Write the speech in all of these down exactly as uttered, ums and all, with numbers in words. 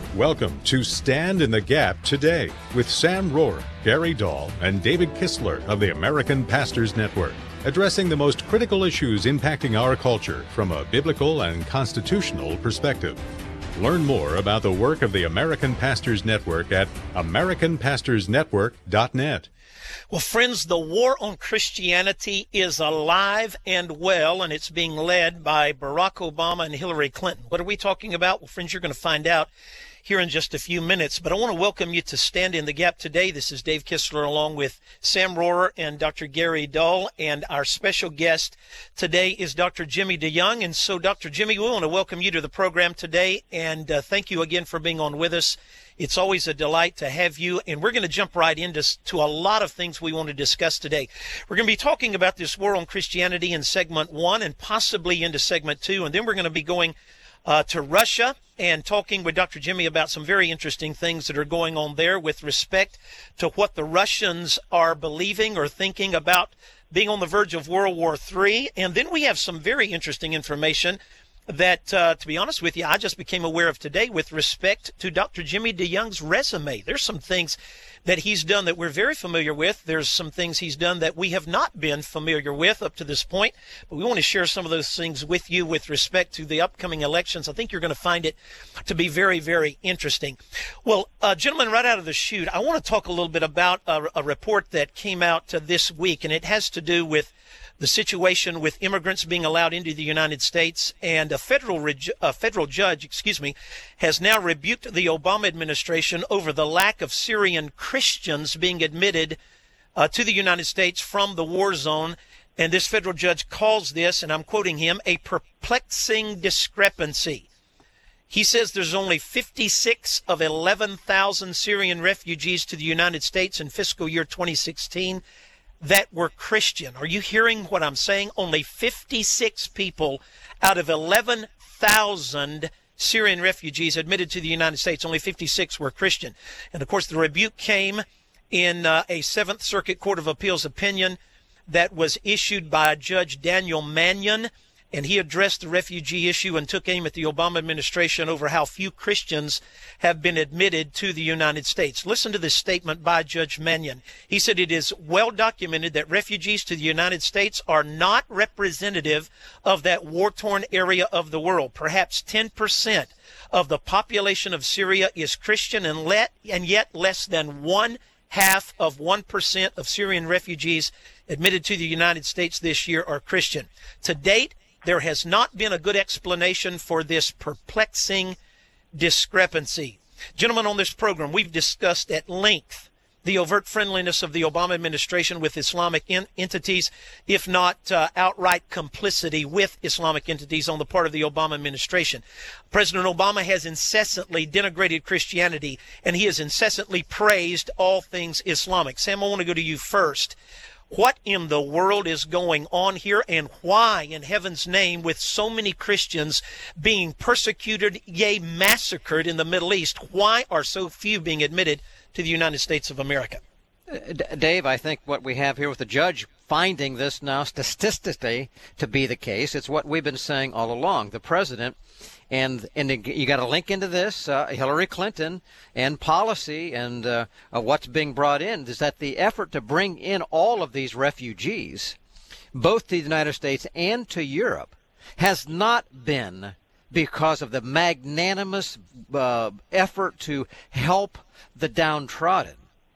Welcome to Stand in the Gap Today with Sam Rohrer, Gary Dahl, and David Kistler of the American Pastors Network, addressing the most critical issues impacting our culture from a biblical and constitutional perspective. Learn more about the work of the American Pastors Network at american pastors network dot net. Well, friends, the war on Christianity is alive and well, and it's being led by Barack Obama and Hillary Clinton. What are we talking about? Well, friends, you're going to find out here in just a few minutes. But I want to welcome you to Stand in the Gap today. This is Dave Kistler along with Sam Rohrer and Doctor Gary Dahl. And our special guest today is Doctor Jimmy DeYoung. And so, Doctor Jimmy, we want to welcome you to the program today. And uh, thank you again for being on with us. It's always a delight to have you, and we're going to jump right into to a lot of things we want to discuss today. We're going to be talking about this war on Christianity in segment one and possibly into segment two, and then we're going to be going uh, to Russia and talking with Doctor Jimmy about some very interesting things that are going on there with respect to what the Russians are believing or thinking about being on the verge of World War Three. And then we have some very interesting information that, uh, to be honest with you, I just became aware of today with respect to Doctor Jimmy DeYoung's resume. There's some things that he's done that we're very familiar with. There's some things he's done that we have not been familiar with up to this point. But we want to share some of those things with you with respect to the upcoming elections. I think you're going to find it to be very, very interesting. Well, uh, gentlemen, right out of the chute, I want to talk a little bit about a, a report that came out uh, this week, and it has to do with the situation with immigrants being allowed into the United States, and a federal reg- a federal judge, excuse me, has now rebuked the Obama administration over the lack of Syrian Christians being admitted uh, to the United States from the war zone. And this federal judge calls this, and I'm quoting him, a perplexing discrepancy. He says there's only fifty-six of eleven thousand Syrian refugees to the United States in fiscal year twenty sixteen. That were Christian. Are you hearing what I'm saying? Only fifty-six people out of eleven thousand Syrian refugees admitted to the United States, only fifty-six were Christian. And of course, the rebuke came in uh, a Seventh Circuit Court of Appeals opinion that was issued by Judge Daniel Mannion. And he addressed the refugee issue and took aim at the Obama administration over how few Christians have been admitted to the United States. Listen to this statement by Judge Mannion. He said, it is well documented that refugees to the United States are not representative of that war-torn area of the world. Perhaps ten percent of the population of Syria is Christian, and, let, and yet less than one half of one percent of Syrian refugees admitted to the United States this year are Christian. To date, there has not been a good explanation for this perplexing discrepancy. Gentlemen, on this program, we've discussed at length the overt friendliness of the Obama administration with Islamic in- entities, if not uh, outright complicity with Islamic entities on the part of the Obama administration. President Obama has incessantly denigrated Christianity, and he has incessantly praised all things Islamic. Sam, I want to go to you first. What in the world is going on here, and why in heaven's name, with so many Christians being persecuted, yea, massacred in the Middle East, why are so few being admitted to the United States of America? D- Dave, I think what we have here with the judge finding this now statistically to be the case, it's what we've been saying all along. The president, and and you got to link into this, uh, Hillary Clinton and policy and uh, uh, what's being brought in, is that the effort to bring in all of these refugees, both to the United States and to Europe, has not been because of the magnanimous uh, effort to help the downtrodden.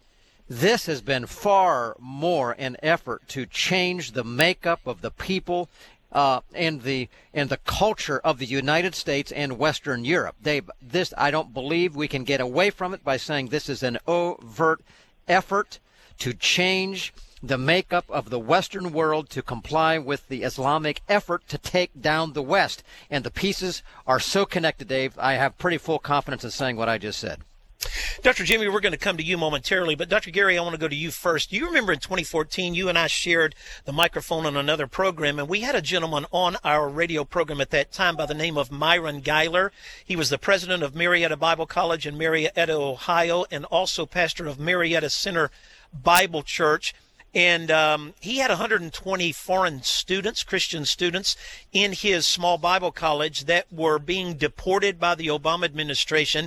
This has been far more an effort to change the makeup of the people uh, and the and the culture of the United States and Western Europe. They, this, I don't believe we can get away from it by saying this is an overt effort to change the makeup of the Western world to comply with the Islamic effort to take down the West. And the pieces are so connected, Dave, I have pretty full confidence in saying what I just said. Doctor Jimmy, we're going to come to you momentarily, but Doctor Gary, I want to go to you first. Do you remember in twenty fourteen, you and I shared the microphone on another program, and we had a gentleman on our radio program at that time by the name of Myron Geiler. He was the president of Marietta Bible College in Marietta, Ohio, and also pastor of Marietta Center Bible Church. And um, he had one hundred twenty foreign students, Christian students, in his small Bible college that were being deported by the Obama administration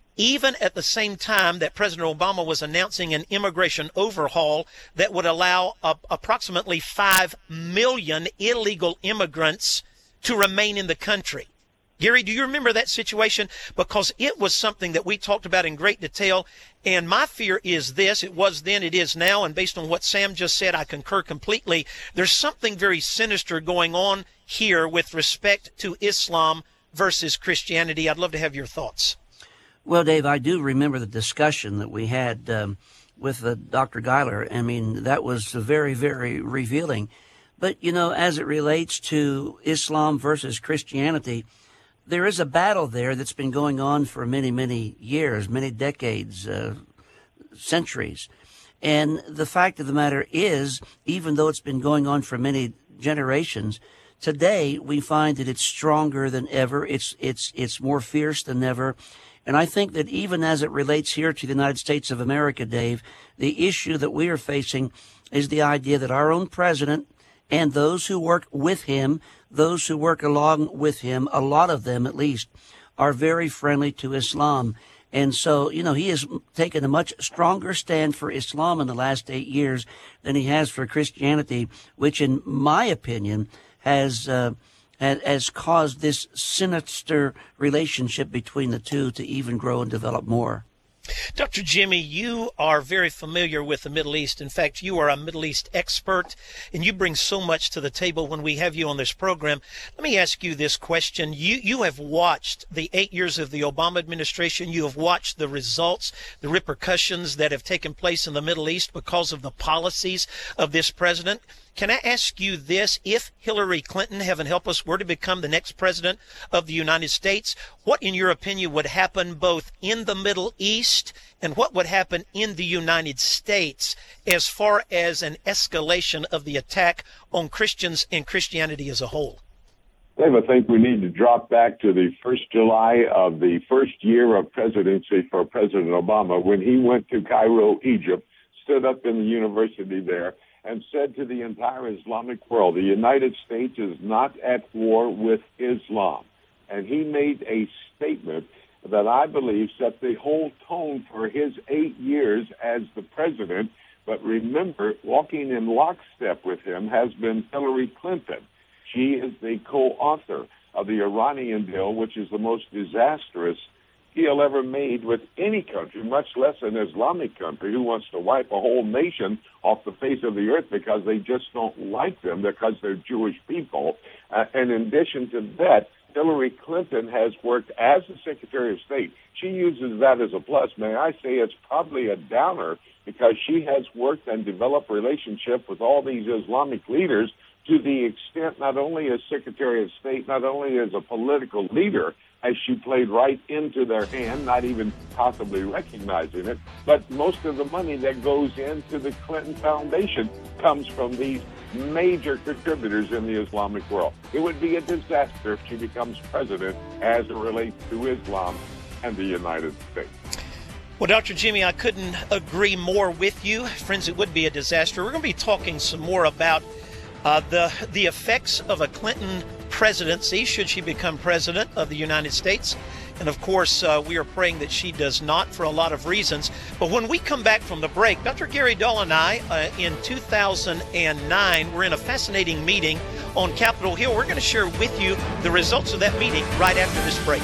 even at the same time that President Obama was announcing an immigration overhaul that would allow uh, approximately five million illegal immigrants to remain in the country. Gary, do you remember that situation? Because it was something that we talked about in great detail. And my fear is this, it was then, it is now. And based on what Sam just said, I concur completely. There's something very sinister going on here with respect to Islam versus Christianity. I'd love to have your thoughts. Well, Dave, I do remember the discussion that we had um, with uh, Doctor Geiler. I mean, that was very, very revealing. But, you know, as it relates to Islam versus Christianity, there is a battle there that's been going on for many, many years, many decades, uh, centuries. And the fact of the matter is, even though it's been going on for many generations, today we find that it's stronger than ever. It's, it's, it's more fierce than ever. And I think that even as it relates here to the United States of America, Dave, the issue that we are facing is the idea that our own president and those who work with him, those who work along with him, a lot of them at least, are very friendly to Islam. And so, you know, he has taken a much stronger stand for Islam in the last eight years than he has for Christianity, which in my opinion has uh, has caused this sinister relationship between the two to even grow and develop more. Doctor Jimmy, you are very familiar with the Middle East. In fact, you are a Middle East expert, and you bring so much to the table when we have you on this program. Let me ask you this question. You you have watched the eight years of the Obama administration. You have watched the results, the repercussions that have taken place in the Middle East because of the policies of this president. Can I ask you this? If Hillary Clinton, heaven help us, were to become the next president of the United States, what, in your opinion, would happen both in the Middle East and what would happen in the United States as far as an escalation of the attack on Christians and Christianity as a whole? Dave, I think we need to drop back to the first July of the first year of presidency for President Obama when he went to Cairo, Egypt, stood up in the university there, and said to the entire Islamic world, the United States is not at war with Islam. And he made a statement that I believe set the whole tone for his eight years as the president. But remember, walking in lockstep with him has been Hillary Clinton. She is the co-author of the Iranian deal, which is the most disastrous deal ever made with any country, much less an Islamic country who wants to wipe a whole nation off the face of the earth because they just don't like them because they're Jewish people. Uh, and in addition to that, Hillary Clinton has worked as the Secretary of State. She uses that as a plus. May I say it's probably a downer because she has worked and developed relationship with all these Islamic leaders to the extent not only as Secretary of State, not only as a political leader, as she played right into their hand, not even possibly recognizing it, but most of the money that goes into the Clinton Foundation comes from these major contributors in the Islamic world. It would be a disaster if she becomes president as it relates to Islam and the United States. Well, Doctor Jimmy, I couldn't agree more with you. Friends, it would be a disaster. We're going to be talking some more about uh, the the effects of a Clinton presidency, should she become president of the United States. And of course, uh, we are praying that she does not for a lot of reasons. But when we come back from the break, Doctor Gary Dahl and I, uh, in two thousand nine, we're in a fascinating meeting on Capitol Hill. We're going to share with you the results of that meeting right after this break.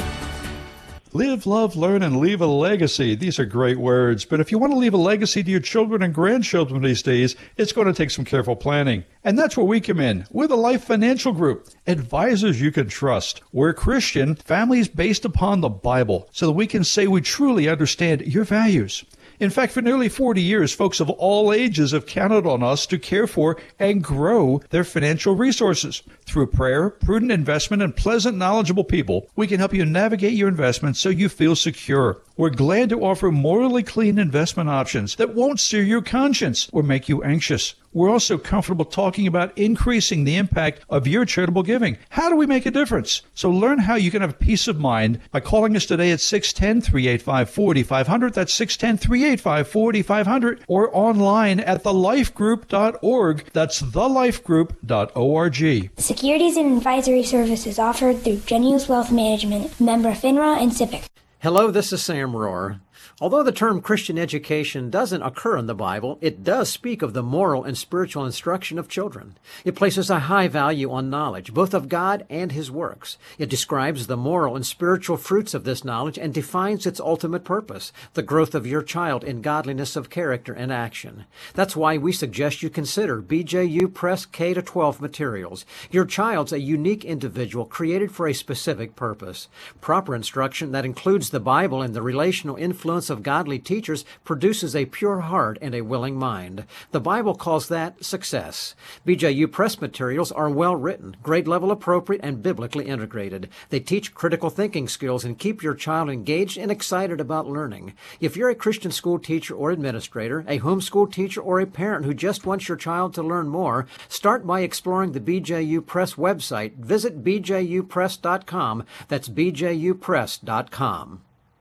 Live, love, learn, and leave a legacy. These are great words, but if you want to leave a legacy to your children and grandchildren these days, it's going to take some careful planning. And that's where we come in. We're the Life Financial Group, advisors you can trust. We're Christian, families based upon the Bible, so that we can say we truly understand your values. In fact, for nearly forty years, folks of all ages have counted on us to care for and grow their financial resources. Through prayer, prudent investment, and pleasant, knowledgeable people, we can help you navigate your investments so you feel secure. We're glad to offer morally clean investment options that won't sear your conscience or make you anxious. We're also comfortable talking about increasing the impact of your charitable giving. How do we make a difference? So learn how you can have peace of mind by calling us today at six one zero, three eight five, four five zero zero. That's six one zero, three eight five, four five zero zero, or online at the life group dot org. That's the life group dot org. Securities and advisory services offered through Genius Wealth Management, member FINRA and SIPC. Hello, this is Sam Rohr. Although the term Christian education doesn't occur in the Bible, it does speak of the moral and spiritual instruction of children. It places a high value on knowledge, both of God and His works. It describes the moral and spiritual fruits of this knowledge and defines its ultimate purpose, the growth of your child in godliness of character and action. That's why we suggest you consider B J U Press K to twelve materials. Your child's a unique individual created for a specific purpose. Proper instruction that includes the Bible and the relational influence of godly teachers produces a pure heart and a willing mind. The Bible calls that success. B J U Press materials are well written, grade level appropriate, and biblically integrated. They teach critical thinking skills and keep your child engaged and excited about learning. If you're a Christian school teacher or administrator, a homeschool teacher, or a parent who just wants your child to learn more, start by exploring the B J U Press website. Visit b j u press dot com. That's b j u press dot com.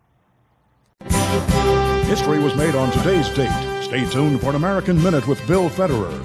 History was made on today's date. Stay tuned for an American Minute with Bill Federer.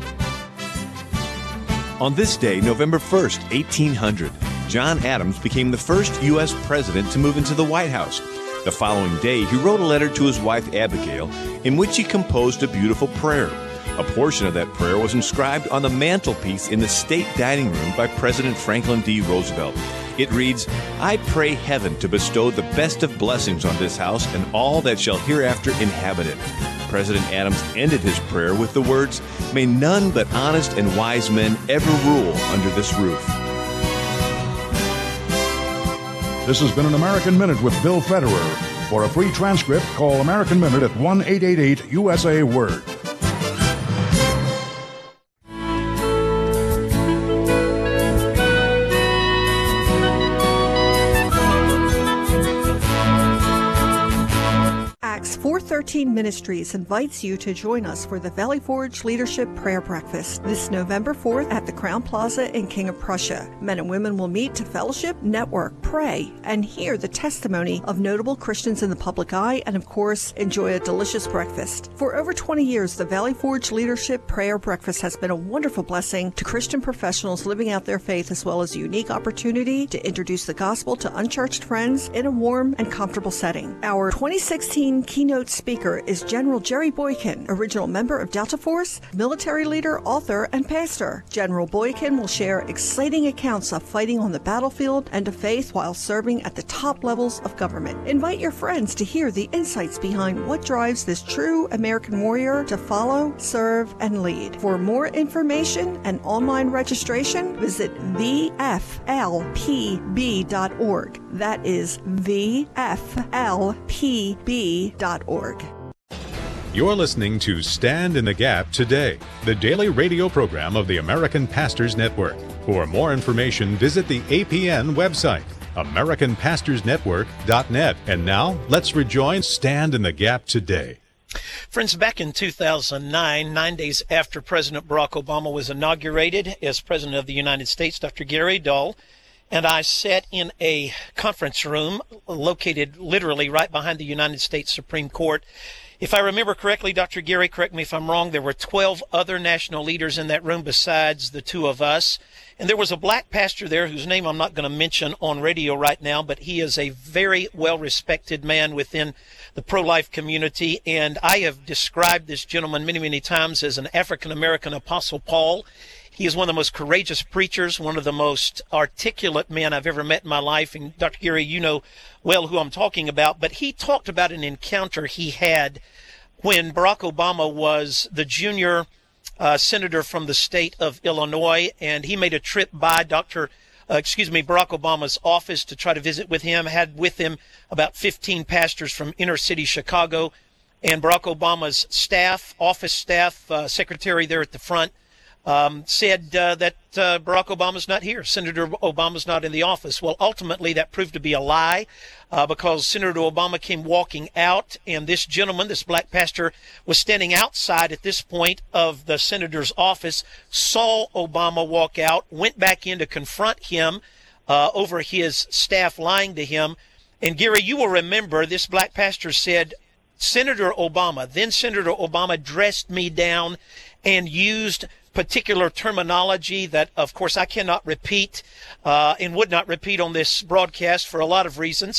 On this day, November first, eighteen hundred, John Adams became the first U S president to move into the White House. The following day, he wrote a letter to his wife Abigail in which he composed a beautiful prayer. A portion of that prayer was inscribed on the mantelpiece in the state dining room by President Franklin D. Roosevelt. It reads, "I pray heaven to bestow the best of blessings on this house and all that shall hereafter inhabit it." President Adams ended his prayer with the words, "May none but honest and wise men ever rule under this roof." This has been an American Minute with Bill Federer. For a free transcript, call American Minute at one eight eight eight U S A Word. four thirteen Ministries invites you to join us for the Valley Forge Leadership Prayer Breakfast this November fourth at the Crown Plaza in King of Prussia. Men and women will meet to fellowship, network, pray, and hear the testimony of notable Christians in the public eye, and of course, enjoy a delicious breakfast. For over twenty years, the Valley Forge Leadership Prayer Breakfast has been a wonderful blessing to Christian professionals living out their faith, as well as a unique opportunity to introduce the gospel to unchurched friends in a warm and comfortable setting. Our twenty sixteen keynote speaker is General Jerry Boykin, original member of Delta Force, military leader, author, and pastor. General Boykin will share exciting accounts of fighting on the battlefield and of faith while serving at the top levels of government. Invite your friends to hear the insights behind what drives this true American warrior to follow, serve, and lead. For more information and online registration, visit v f l p b dot org. That is v f l p b dot org. You're listening to Stand in the Gap Today, the daily radio program of the American Pastors Network. For more information, visit the A P N website, american pastors network dot net. And now, let's rejoin Stand in the Gap Today. Friends, back in two thousand nine, nine days after President Barack Obama was inaugurated as President of the United States, Doctor Gary Dahl and I sat in a conference room located literally right behind the United States Supreme Court. If I remember correctly, Doctor Gary, correct me if I'm wrong, there were twelve other national leaders in that room besides the two of us. And there was a black pastor there whose name I'm not going to mention on radio right now, but he is a very well-respected man within the pro-life community. And I have described this gentleman many, many times as an African-American Apostle Paul. He is one of the most courageous preachers, one of the most articulate men I've ever met in my life. And Doctor Gary, you know well who I'm talking about. But he talked about an encounter he had when Barack Obama was the junior uh, senator from the state of Illinois, and he made a trip by Doctor Uh, excuse me, Barack Obama's office to try to visit with him, had with him about fifteen pastors from inner city Chicago, and Barack Obama's staff, office staff, uh, secretary there at the front, Um, said uh, that uh, Barack Obama's not here. Senator Obama's not in the office. Well, ultimately, that proved to be a lie uh, because Senator Obama came walking out, and this gentleman, this black pastor, was standing outside at this point of the senator's office, saw Obama walk out, went back in to confront him uh, over his staff lying to him. And, Gary, you will remember this black pastor said, Senator Obama, then Senator Obama dressed me down and used particular terminology that, of course, I cannot repeat uh, and would not repeat on this broadcast for a lot of reasons.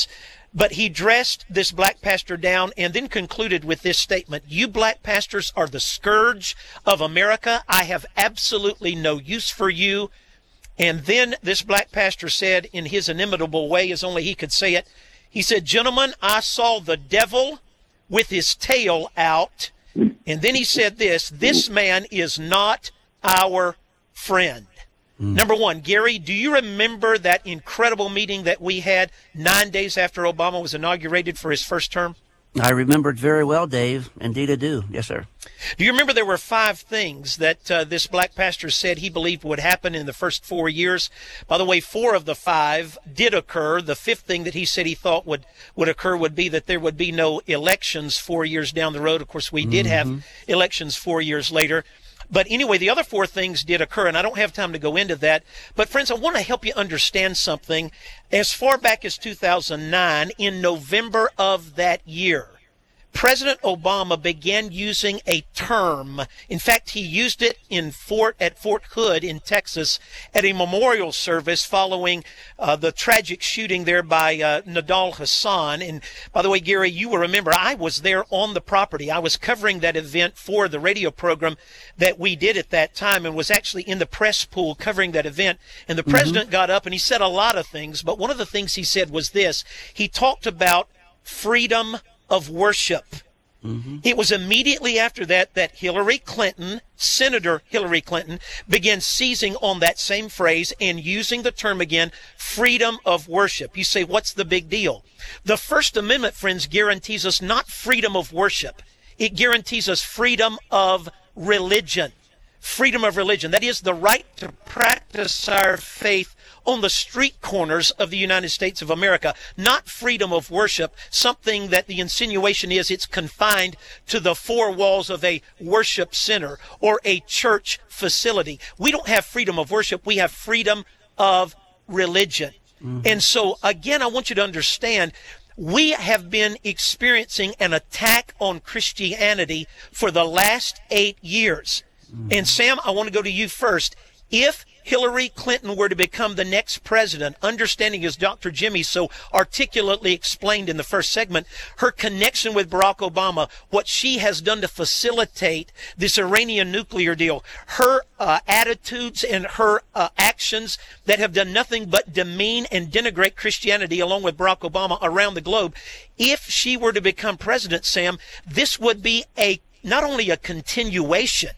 But he dressed this black pastor down and then concluded with this statement: "You black pastors are the scourge of America. I have absolutely no use for you." And then this black pastor said, in his inimitable way, as only he could say it, he said, "Gentlemen, I saw the devil with his tail out." And then he said this: "This man is not our friend." Mm. Number one, Gary, do you remember that incredible meeting that we had nine days after Obama was inaugurated for his first term? I remember it very well, Dave. Indeed I do. Yes, sir. Do you remember there were five things that uh, this black pastor said he believed would happen in the first four years? By the way, four of the five did occur. The fifth thing that he said he thought would, would occur would be that there would be no elections four years down the road. Of course, we did Mm-hmm. have elections four years later. But anyway, the other four things did occur, and I don't have time to go into that. But friends, I want to help you understand something. As far back as two thousand nine, in November of that year, President Obama began using a term. In fact, he used it in Fort at Fort Hood in Texas at a memorial service following uh, the tragic shooting there by uh, Nidal Hasan. And by the way, Gary, you will remember I was there on the property. I was covering that event for the radio program that we did at that time, and was actually in the press pool covering that event. And the mm-hmm. president got up and he said a lot of things, but one of the things he said was this. He talked about freedom of worship. Mm-hmm. It was immediately after that that Hillary Clinton, Senator Hillary Clinton, began seizing on that same phrase and using the term again, freedom of worship. You say, what's the big deal? The First Amendment, friends, guarantees us not freedom of worship. It guarantees us freedom of religion. Freedom of religion. That is the right to practice our faith on the street corners of the United States of America, not freedom of worship, something that the insinuation is it's confined to the four walls of a worship center or a church facility. We don't have freedom of worship. We have freedom of religion. Mm-hmm. And so, again, I want you to understand, we have been experiencing an attack on Christianity for the last eight years. Mm-hmm. And Sam, I want to go to you first. If Hillary Clinton were to become the next president, understanding, as Doctor Jimmy so articulately explained in the first segment, her connection with Barack Obama, what she has done to facilitate this Iranian nuclear deal, her uh, attitudes and her uh, actions that have done nothing but demean and denigrate Christianity along with Barack Obama around the globe. If she were to become president, Sam, this would be a not only a continuation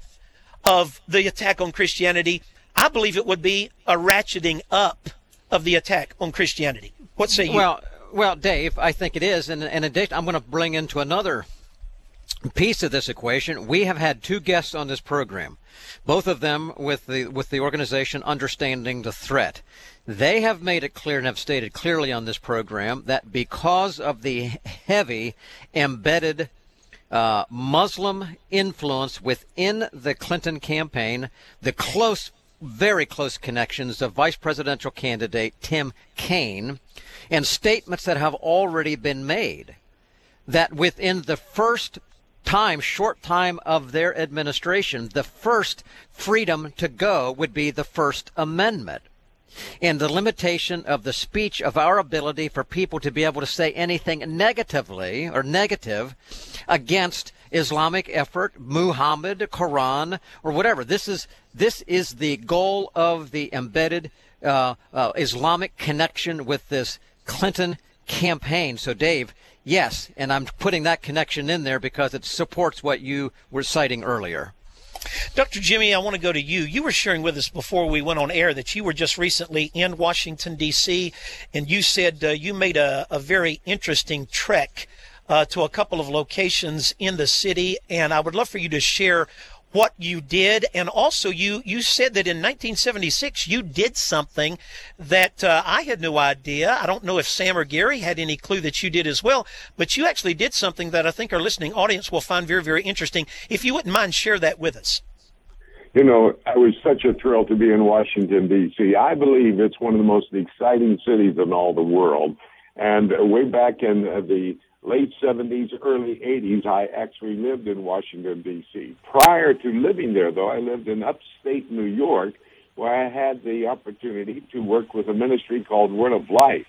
of the attack on Christianity, I believe it would be a ratcheting up of the attack on Christianity. What say you? Well, well, Dave, I think it is. And in addition, I'm going to bring into another piece of this equation. We have had two guests on this program, both of them with the with the organization Understanding the Threat. They have made it clear and have stated clearly on this program that because of the heavy embedded uh, Muslim influence within the Clinton campaign, the close very close connections of vice presidential candidate Tim Kaine, and statements that have already been made that within the first time, short time of their administration, the first freedom to go would be the First Amendment. And the limitation of the speech of our ability for people to be able to say anything negatively or negative against Islamic effort, Muhammad, Quran, or whatever. This is this is the goal of the embedded uh, uh, Islamic connection with this Clinton campaign. So, Dave, yes, and I'm putting that connection in there because it supports what you were citing earlier. Doctor Jimmy, I want to go to you. You were sharing with us before we went on air that you were just recently in Washington, D C, and you said uh, you made a, a very interesting trek uh, to a couple of locations in the city, and I would love for you to share what you did. And also you, you said that in nineteen seventy-six you did something that uh, I had no idea. I don't know if Sam or Gary had any clue that you did as well, but you actually did something that I think our listening audience will find very, very interesting. If you wouldn't mind, share that with us. You know, I was such a thrill to be in Washington, D C. I believe it's one of the most exciting cities in all the world. And way back in the late seventies, early eighties, I actually lived in Washington, D C. Prior to living there, though, I lived in upstate New York, where I had the opportunity to work with a ministry called Word of Life.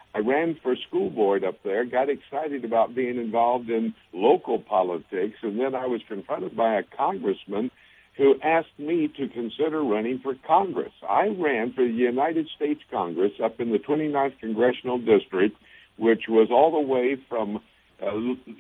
I ran for school board up there, got excited about being involved in local politics, and then I was confronted by a congressman who asked me to consider running for Congress. I ran for the United States Congress up in the twenty-ninth Congressional District, which was all the way from uh,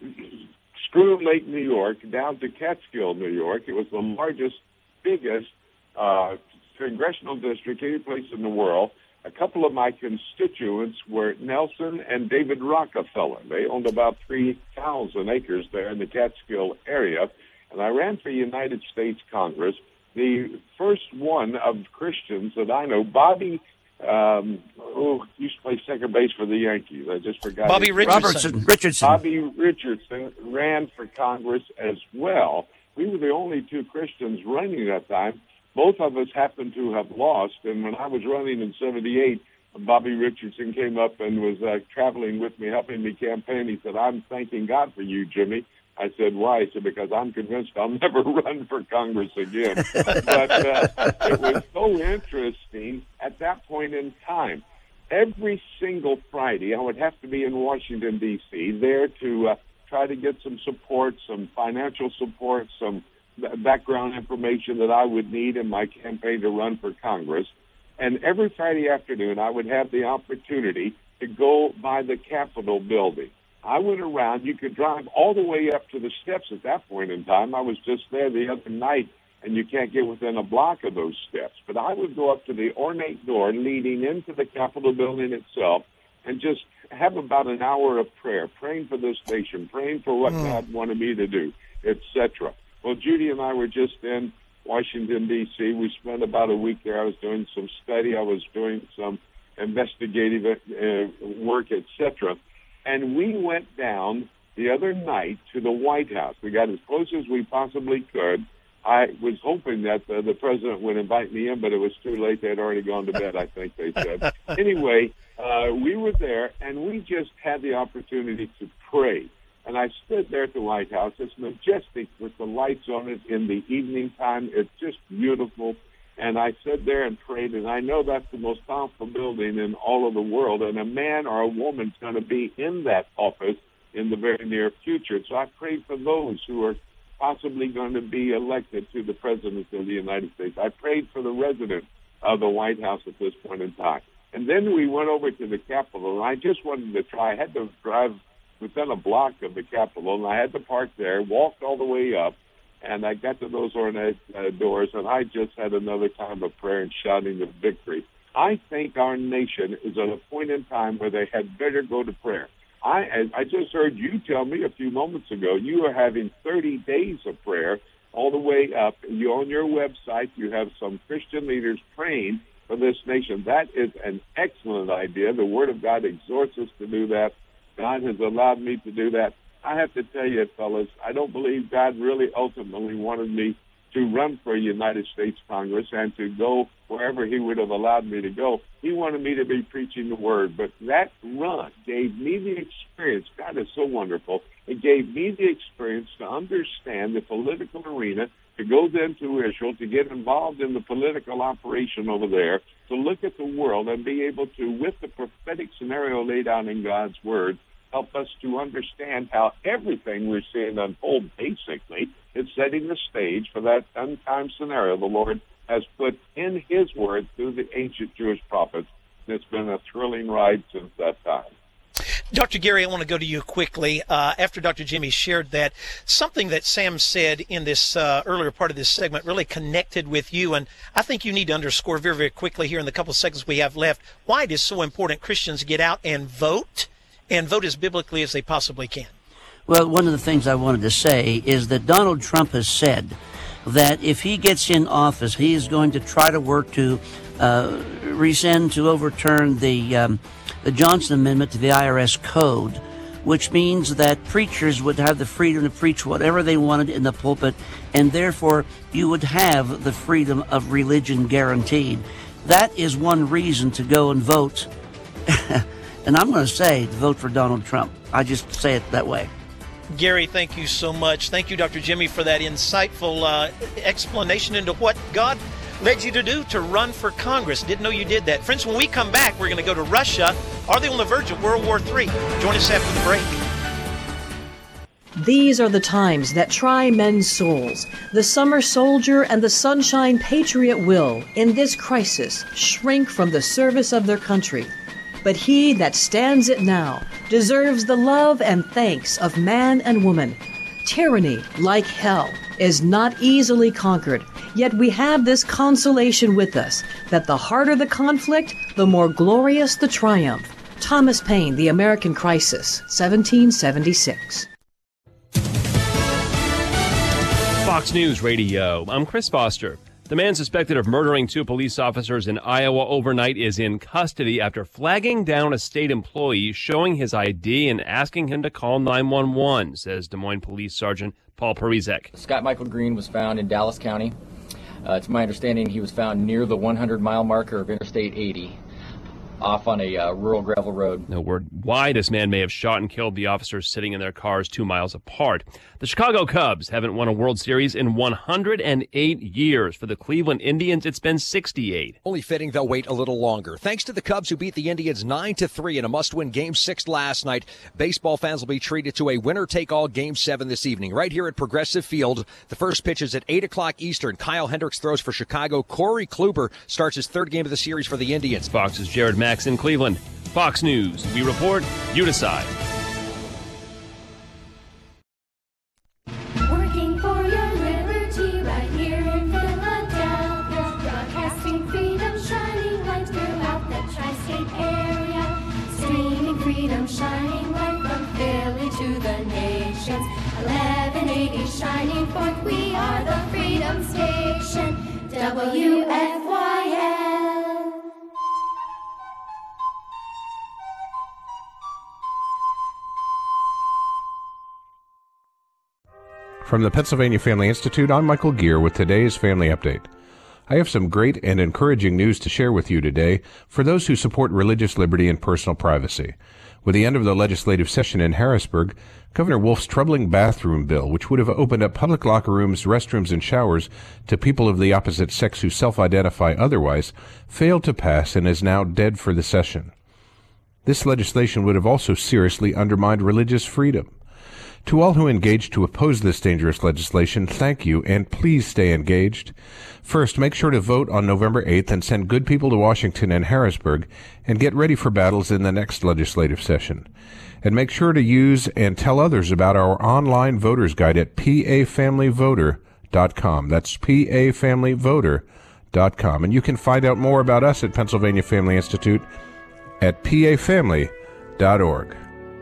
Screw Lake, New York, down to Catskill, New York. It was the largest, biggest uh, congressional district any place in the world. A couple of my constituents were Nelson and David Rockefeller. They owned about three thousand acres there in the Catskill area. And I ran for United States Congress. The first one of Christians that I know, Bobby, um, oh, used to play second base for the Yankees. I just forgot. Bobby Richardson. Richardson. Bobby Richardson ran for Congress as well. We were the only two Christians running at that time. Both of us happened to have lost. And when I was running in seventy-eight, Bobby Richardson came up and was uh, traveling with me, helping me campaign. He said, "I'm thanking God for you, Jimmy." I said, "Why?" He said, "Because I'm convinced I'll never run for Congress again." But uh, it was so interesting at that point in time. Every single Friday, I would have to be in Washington, D C, there to uh, try to get some support, some financial support, some background information that I would need in my campaign to run for Congress. And every Friday afternoon, I would have the opportunity to go by the Capitol building. I went around. You could drive all the way up to the steps at that point in time. I was just there the other night, and you can't get within a block of those steps. But I would go up to the ornate door leading into the Capitol building itself and just have about an hour of prayer, praying for this nation, praying for what mm. God wanted me to do, et cetera. Well, Judy and I were just in Washington, D C. We spent about a week there. I was doing some study. I was doing some investigative uh, work, et cetera. And we went down the other night to the White House. We got as close as we possibly could. I was hoping that uh, the president would invite me in, but it was too late. They had already gone to bed, I think they said. Anyway, uh, we were there, and we just had the opportunity to pray. And I stood there at the White House. It's majestic with the lights on it in the evening time. It's just beautiful. And I stood there and prayed, and I know that's the most powerful building in all of the world, and a man or a woman's going to be in that office in the very near future. So I prayed for those who are possibly going to be elected to the presidency of the United States. I prayed for the residents of the White House at this point in time. And then we went over to the Capitol, and I just wanted to try. I had to drive within a block of the Capitol, and I had to park there, walked all the way up, and I got to those ornate uh, doors, and I just had another time of prayer and shouting of victory. I think our nation is at a point in time where they had better go to prayer. I I just heard you tell me a few moments ago you are having thirty days of prayer all the way up. You on your website, you have some Christian leaders praying for this nation. That is an excellent idea. The Word of God exhorts us to do that. God has allowed me to do that. I have to tell you, fellas, I don't believe God really ultimately wanted me to run for a United States Congress and to go wherever he would have allowed me to go. He wanted me to be preaching the Word. But that run gave me the experience. God is so wonderful. It gave me the experience to understand the political arena, to go then to Israel, to get involved in the political operation over there, to look at the world and be able to, with the prophetic scenario laid out in God's Word, help us to understand how everything we're seeing unfold basically is setting the stage for that end-time scenario the Lord has put in His Word through the ancient Jewish prophets. It's been a thrilling ride since that time. Doctor Gary, I want to go to you quickly. Uh, after Doctor Jimmy shared that, something that Sam said in this uh, earlier part of this segment really connected with you, and I think you need to underscore very, very quickly here in the couple of seconds we have left why it is so important Christians get out and vote, and vote as biblically as they possibly can. Well, one of the things I wanted to say is that Donald Trump has said that if he gets in office, he is going to try to work to uh, rescind, to overturn the um, the Johnson Amendment to the I R S Code, which means that preachers would have the freedom to preach whatever they wanted in the pulpit, and therefore you would have the freedom of religion guaranteed. That is one reason to go and vote. And I'm going to say vote for Donald Trump. I just say it that way. Gary, thank you so much. Thank you, Doctor Jimmy, for that insightful uh, explanation into what God led you to do to run for Congress. Didn't know you did that. Friends, when we come back, we're going to go to Russia. Are they on the verge of World War Three? Join us after the break. These are the times that try men's souls. The summer soldier and the sunshine patriot will, in this crisis, shrink from the service of their country. But he that stands it now deserves the love and thanks of man and woman. Tyranny, like hell, is not easily conquered, yet we have this consolation with us, that the harder the conflict, the more glorious the triumph. Thomas Paine, The American Crisis, seventeen seventy-six. Fox News Radio. I'm Chris Foster. The man suspected of murdering two police officers in Iowa overnight is in custody after flagging down a state employee, showing his I D and asking him to call nine one one, says Des Moines Police Sergeant Paul Parizek. Scott Michael Green was found in Dallas County. Uh, it's my understanding he was found near the hundred mile marker of Interstate eighty, off on a uh, rural gravel road. No word why this man may have shot and killed the officers sitting in their cars two miles apart. The Chicago Cubs haven't won a World Series in one hundred eight years. For the Cleveland Indians, it's been sixty-eight. Only fitting they'll wait a little longer. Thanks to the Cubs, who beat the Indians nine to three in a must-win Game six last night, baseball fans will be treated to a winner-take-all Game seven this evening, right here at Progressive Field. The first pitch is at eight o'clock Eastern. Kyle Hendricks throws for Chicago. Corey Kluber starts his third game of the series for the Indians. Fox's Jared Max in Cleveland. Fox News. We report, you decide. Working for your liberty right here in Philadelphia. Broadcasting freedom, shining light throughout the tri-state area. Streaming freedom, shining light from Philly to the nations. eleven eighty shining forth, we are the Freedom Station. W F Y L. From the Pennsylvania Family Institute, I'm Michael Gear with today's Family Update. I have some great and encouraging news to share with you today for those who support religious liberty and personal privacy. With the end of the legislative session in Harrisburg, Governor Wolf's troubling bathroom bill, which would have opened up public locker rooms, restrooms, and showers to people of the opposite sex who self-identify otherwise, failed to pass and is now dead for the session. This legislation would have also seriously undermined religious freedom. To all who engaged to oppose this dangerous legislation, thank you, and please stay engaged. First, make sure to vote on November eighth and send good people to Washington and Harrisburg, and get ready for battles in the next legislative session. And make sure to use and tell others about our online voters guide at p a family voter dot com. That's p a family voter dot com. And you can find out more about us at Pennsylvania Family Institute at p a family dot org.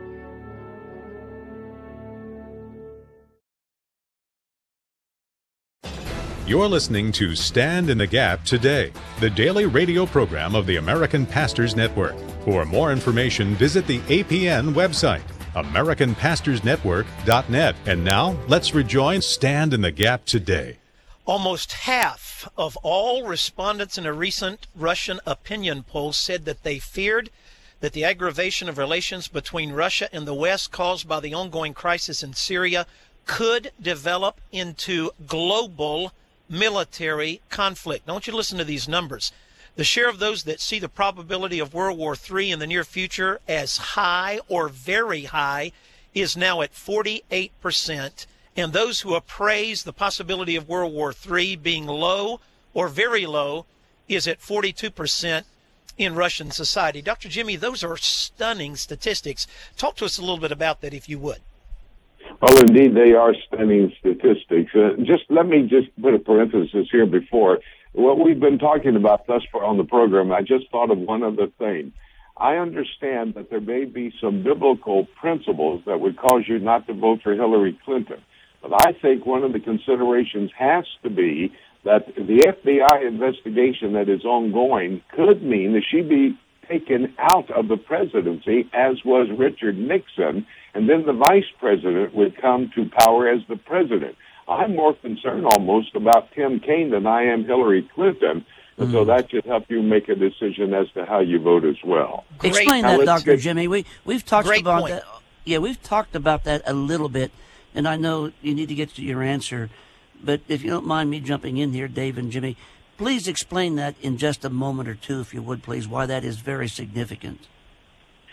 You're listening to Stand in the Gap Today, the daily radio program of the American Pastors Network. For more information, visit the A P N website, american pastors network dot net. And now, let's rejoin Stand in the Gap Today. Almost half of all respondents in a recent Russian opinion poll said that they feared that the aggravation of relations between Russia and the West caused by the ongoing crisis in Syria could develop into global military conflict. Now, I want you to listen to these numbers. The share of those that see the probability of World War Three in the near future as high or very high is now at forty-eight percent, and those who appraise the possibility of World War Three being low or very low is at forty-two percent in Russian society. Doctor Jimmy, those are stunning statistics. Talk to us a little bit about that, if you would. Well, indeed, they are stunning statistics. Uh, just let me just put a parenthesis here before. What we've been talking about thus far on the program, I just thought of one other thing. I understand that there may be some biblical principles that would cause you not to vote for Hillary Clinton. But I think one of the considerations has to be that the F B I investigation that is ongoing could mean that she be taken out of the presidency, as was Richard Nixon, and then the vice president would come to power as the president. I'm more concerned almost about Tim Kaine than I am Hillary Clinton, and mm. so that should help you make a decision as to how you vote as well. Great. Explain now, that, Doctor get... Jimmy. We we've talked Great about point. that. Yeah, we've talked about that a little bit, and I know you need to get to your answer, but if you don't mind me jumping in here, Dave and Jimmy, please explain that in just a moment or two, if you would, please, why that is very significant.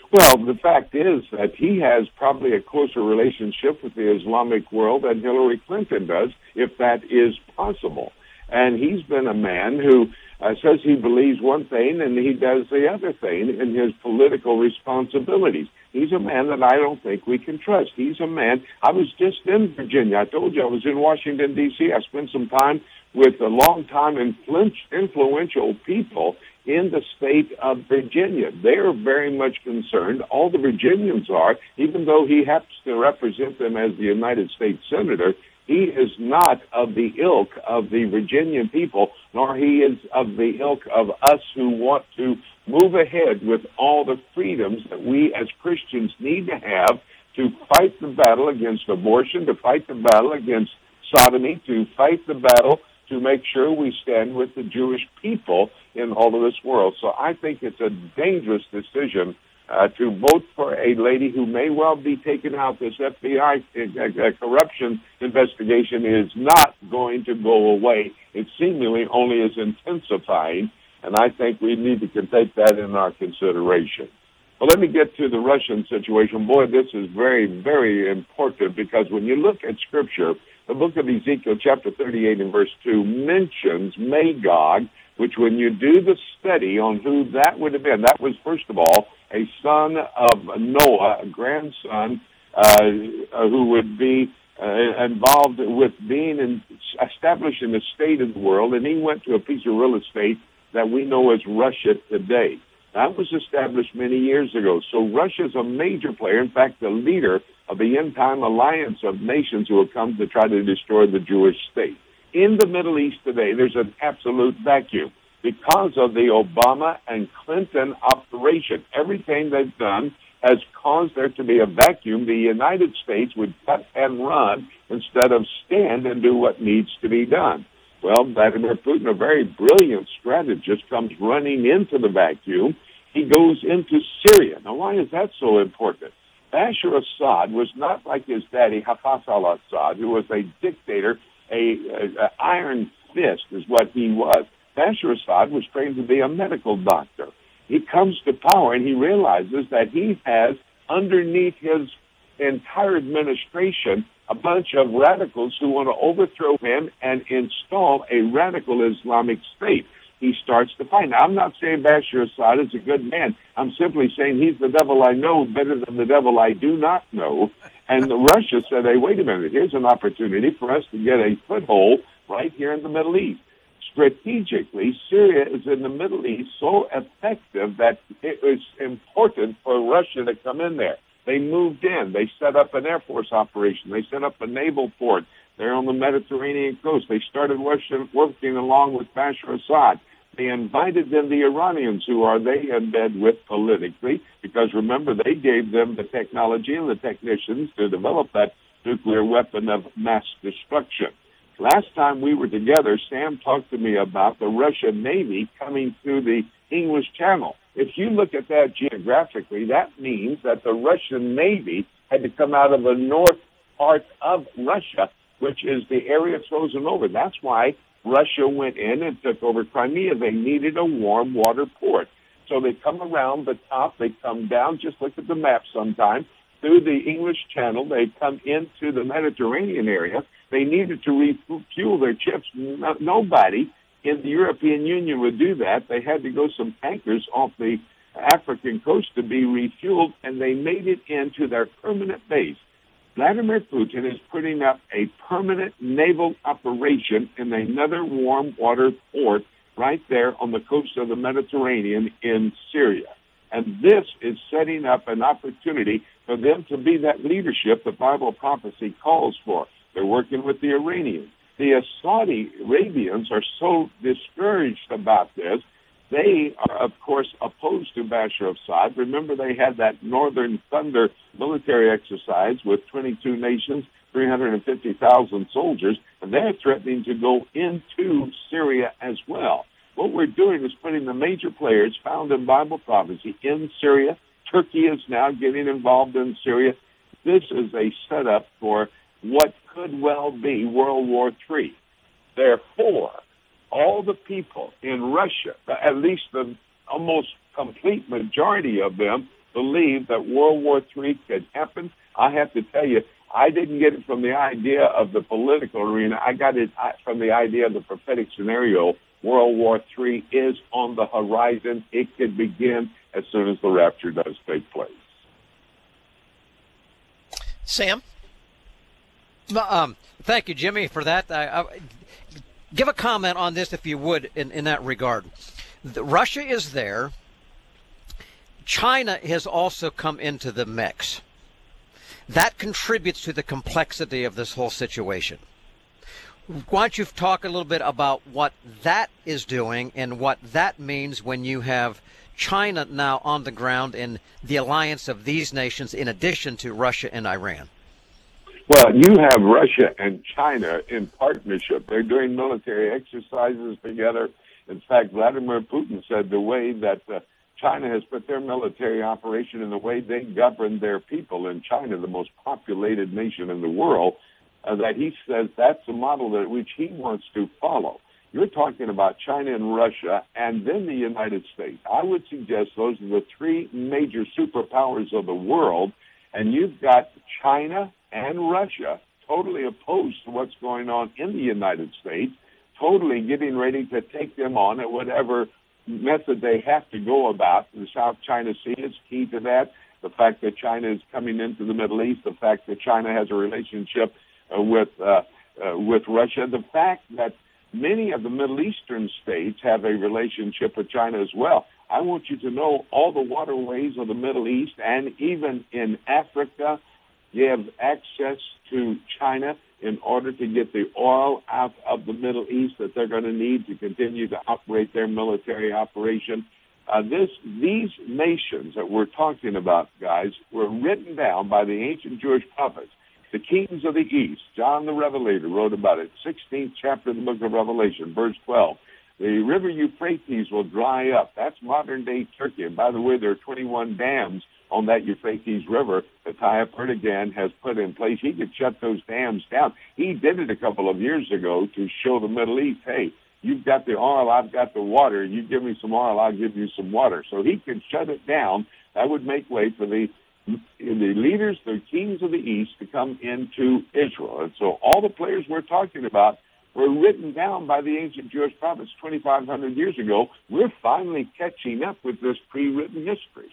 Well, the fact is that he has probably a closer relationship with the Islamic world than Hillary Clinton does, if that is possible. And he's been a man who uh, says he believes one thing and he does the other thing in his political responsibilities. He's a man that I don't think we can trust. He's a man. I was just in Virginia. I told you I was in Washington, D C I spent some time with a long-time influential people in the state of Virginia. They're very much concerned. All the Virginians are, even though he happens to represent them as the United States Senator. He is not of the ilk of the Virginian people, nor he is of the ilk of us who want to move ahead with all the freedoms that we as Christians need to have to fight the battle against abortion, to fight the battle against sodomy, to fight the battle to make sure we stand with the Jewish people in all of this world. So I think it's a dangerous decision uh, to vote for a lady who may well be taken out. This F B I uh, corruption investigation is not going to go away. It seemingly only is intensifying, and I think we need to take that in our consideration. Well, let me get to the Russian situation. Boy, this is very, very important, because when you look at Scripture, the book of Ezekiel, chapter thirty-eight and verse two, mentions Magog, which when you do the study on who that would have been, that was, first of all, a son of Noah, a grandson, uh, who would be uh, involved with being in, established in the state of the world, and he went to a piece of real estate that we know as Russia today. That was established many years ago. So Russia's a major player, in fact, the leader of the end-time alliance of nations who have come to try to destroy the Jewish state. In the Middle East today, there's an absolute vacuum because of the Obama and Clinton operation. Everything they've done has caused there to be a vacuum. The United States would cut and run instead of stand and do what needs to be done. Well, Vladimir Putin, a very brilliant strategist, comes running into the vacuum. He goes into Syria. Now, why is that so important? Bashar Assad was not like his daddy, Hafez al-Assad, who was a dictator, a, a, a iron fist is what he was. Bashar Assad was trained to be a medical doctor. He comes to power and he realizes that he has underneath his entire administration a bunch of radicals who want to overthrow him and install a radical Islamic state. He starts to fight. Now, I'm not saying Bashar Assad is a good man. I'm simply saying he's the devil I know better than the devil I do not know. And Russia said, hey, wait a minute, here's an opportunity for us to get a foothold right here in the Middle East. Strategically, Syria is in the Middle East so effective that it was important for Russia to come in there. They moved in. They set up an Air Force operation. They set up a naval port. They're on the Mediterranean coast. They started working along with Bashar Assad. They invited them, the Iranians, who are they in bed with politically, because remember, they gave them the technology and the technicians to develop that nuclear weapon of mass destruction. Last time we were together, Sam talked to me about the Russian Navy coming through the English Channel. If you look at that geographically, that means that the Russian Navy had to come out of the north part of Russia, which is the area frozen over. That's why Russia went in and took over Crimea. They needed a warm water port. So they come around the top, they come down, just look at the map sometime, through the English Channel, they come into the Mediterranean area. They needed to refuel their ships. No, nobody in the European Union would do that. They had to go some tankers off the African coast to be refueled, and they made it into their permanent base. Vladimir Putin is putting up a permanent naval operation in another warm water port right there on the coast of the Mediterranean in Syria. And this is setting up an opportunity for them to be that leadership the Bible prophecy calls for. They're working with the Iranians. The Saudi Arabians are so discouraged about this. They are, of course, opposed to Bashar Assad. Remember, they had that Northern Thunder military exercise with twenty-two nations, three hundred fifty thousand soldiers, and they're threatening to go into Syria as well. What we're doing is putting the major players found in Bible prophecy in Syria. Turkey is now getting involved in Syria. This is a setup for what could well be World War Three. Therefore, all the people in Russia, at least the almost complete majority of them, believe that World War Three could happen. I have to tell you, I didn't get it from the idea of the political arena. I got it from the idea of the prophetic scenario. World War Three is on the horizon. It could begin as soon as the rapture does take place. Sam? Um, thank you, Jimmy, for that. I, I, give a comment on this, if you would, in, in that regard. The, Russia is there. China has also come into the mix. That contributes to the complexity of this whole situation. Why don't you talk a little bit about what that is doing and what that means when you have China now on the ground in the alliance of these nations in addition to Russia and Iran? Well, you have Russia and China in partnership. They're doing military exercises together. In fact, Vladimir Putin said the way that uh, China has put their military operation in the way they govern their people in China, the most populated nation in the world, uh, that he says that's a model that which he wants to follow. You're talking about China and Russia and then the United States. I would suggest those are the three major superpowers of the world, and you've got China and Russia totally opposed to what's going on in the United States, totally getting ready to take them on at whatever method they have to go about. The South China Sea is key to that. The fact that China is coming into the Middle East, the fact that China has a relationship uh, with uh, uh, with Russia, the fact that many of the Middle Eastern states have a relationship with China as well. I want you to know all the waterways of the Middle East and even in Africa give access to China in order to get the oil out of the Middle East that they're going to need to continue to operate their military operation. Uh, this, these nations that we're talking about, guys, were written down by the ancient Jewish prophets. The kings of the East, John the Revelator wrote about it, sixteenth chapter of the book of Revelation, verse twelve. The river Euphrates will dry up. That's modern-day Turkey. And by the way, there are twenty-one dams on that Euphrates River that Tayyip Erdogan has put in place. He could shut those dams down. He did it a couple of years ago to show the Middle East, hey, you've got the oil, I've got the water. You give me some oil, I'll give you some water. So he could shut it down. That would make way for the the leaders, the kings of the East, to come into Israel. And so all the players we're talking about were written down by the ancient Jewish prophets twenty-five hundred years ago. We're finally catching up with this pre-written history.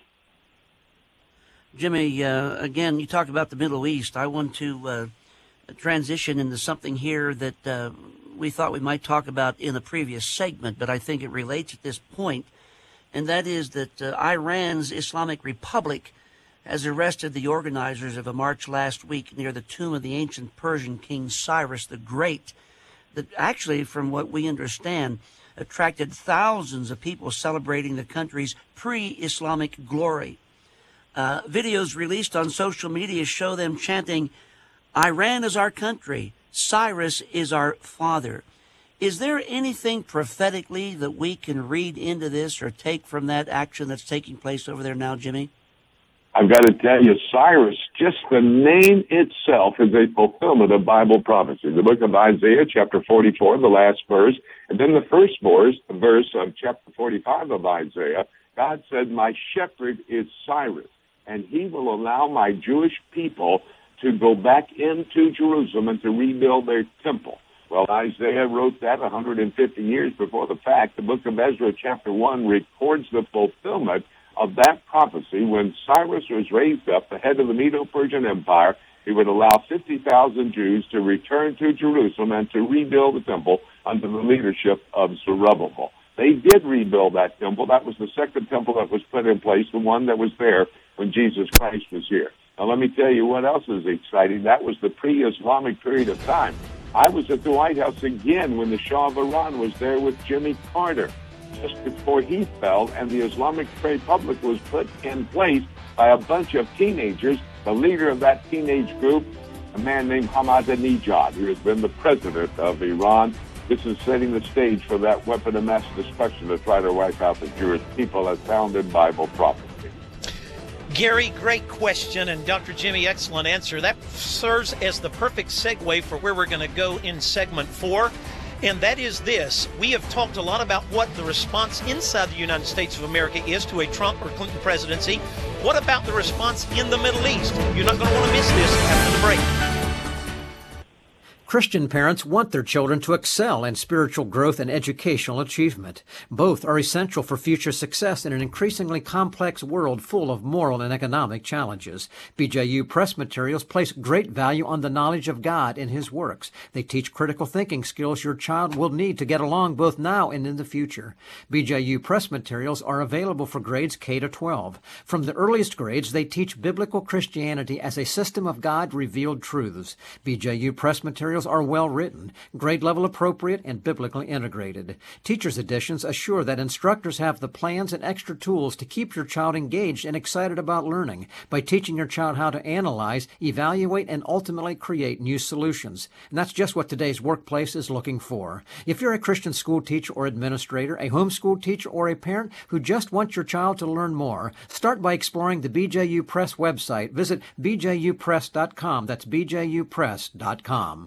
Jimmy, uh, again, you talked about the Middle East. I want to uh, transition into something here that uh, we thought we might talk about in a previous segment, but I think it relates at this point, and that is that uh, Iran's Islamic Republic has arrested the organizers of a march last week near the tomb of the ancient Persian king Cyrus the Great, that actually, from what we understand, attracted thousands of people celebrating the country's pre-Islamic glory. Uh, videos released on social media show them chanting, "Iran is our country, Cyrus is our father." Is there anything prophetically that we can read into this or take from that action that's taking place over there now, Jimmy? I've got to tell you, Cyrus, just the name itself is a fulfillment of Bible prophecy. The book of Isaiah, chapter forty-four, the last verse, and then the first verse, the verse of chapter forty-five of Isaiah, God said, "My shepherd is Cyrus, and he will allow my Jewish people to go back into Jerusalem and to rebuild their temple." Well, Isaiah wrote that one hundred fifty years before the fact. The book of Ezra, chapter one, records the fulfillment of that prophecy. When Cyrus was raised up, the head of the Medo-Persian Empire, he would allow fifty thousand Jews to return to Jerusalem and to rebuild the temple under the leadership of Zerubbabel. They did rebuild that temple. That was the second temple that was put in place, the one that was there when Jesus Christ was here. Now, let me tell you what else is exciting. That was the pre-Islamic period of time. I was at the White House again when the Shah of Iran was there with Jimmy Carter, just before he fell, and the Islamic Republic was put in place by a bunch of teenagers. The leader of that teenage group, a man named Ahmadinejad, who has been the president of Iran. This is setting the stage for that weapon of mass destruction to try to wipe out the Jewish people as found in Bible prophecy. Gary, great question, and Doctor Jimmy, excellent answer. That serves as the perfect segue for where we're going to go in segment four. And that is this. We have talked a lot about what the response inside the United States of America is to a Trump or Clinton presidency. What about the response in the Middle East? You're not going to want to miss this after the break. Christian parents want their children to excel in spiritual growth and educational achievement. Both are essential for future success in an increasingly complex world full of moral and economic challenges. B J U Press materials place great value on the knowledge of God in His works. They teach critical thinking skills your child will need to get along both now and in the future. B J U Press materials are available for grades K to twelve. From the earliest grades, they teach biblical Christianity as a system of God-revealed truths. B J U Press materials are well written, grade level appropriate, and biblically integrated. Teachers' editions assure that instructors have the plans and extra tools to keep your child engaged and excited about learning by teaching your child how to analyze, evaluate, and ultimately create new solutions. And that's just what today's workplace is looking for. If you're a Christian school teacher or administrator, a homeschool teacher, or a parent who just wants your child to learn more, start by exploring the B J U Press website. Visit b j u press dot com. That's b j u press dot com.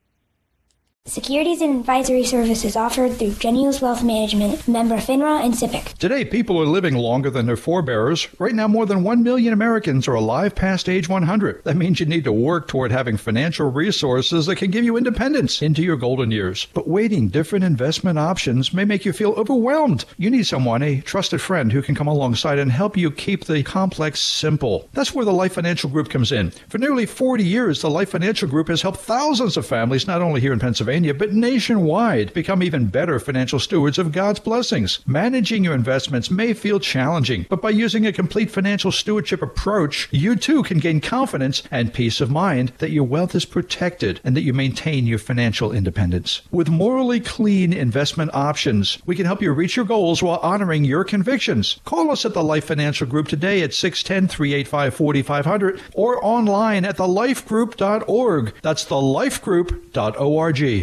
Securities and advisory services offered through Genius Wealth Management, member FINRA and SIPC. Today, people are living longer than their forebears. Right now, more than one million Americans are alive past age one hundred. That means you need to work toward having financial resources that can give you independence into your golden years. But weighting different investment options may make you feel overwhelmed. You need someone, a trusted friend, who can come alongside and help you keep the complex simple. That's where the Life Financial Group comes in. For nearly forty years, the Life Financial Group has helped thousands of families, not only here in Pennsylvania, but nationwide, become even better financial stewards of God's blessings. Managing your investments may feel challenging, but by using a complete financial stewardship approach, you too can gain confidence and peace of mind that your wealth is protected and that you maintain your financial independence. With morally clean investment options, we can help you reach your goals while honoring your convictions. Call us at the Life Financial Group today at six one zero, three eight five, four five zero zero or online at the life group dot org. That's the life group dot org.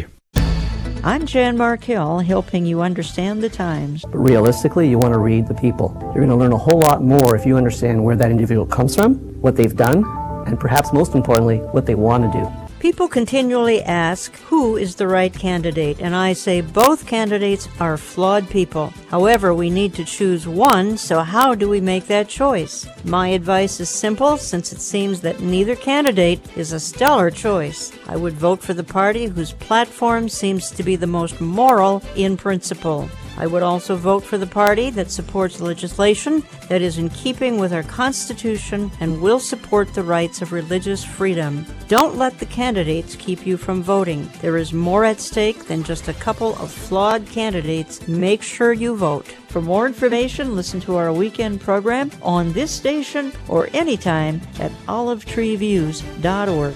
I'm Jan Markell, helping you understand the times. But realistically, you want to read the people. You're going to learn a whole lot more if you understand where that individual comes from, what they've done, and perhaps most importantly, what they want to do. People continually ask, who is the right candidate? And I say both candidates are flawed people. However, we need to choose one, so how do we make that choice? My advice is simple, since it seems that neither candidate is a stellar choice. I would vote for the party whose platform seems to be the most moral in principle. I would also vote for the party that supports legislation that is in keeping with our Constitution and will support the rights of religious freedom. Don't let the candidates keep you from voting. There is more at stake than just a couple of flawed candidates. Make sure you vote. For more information, listen to our weekend program on this station or anytime at olive tree views dot org.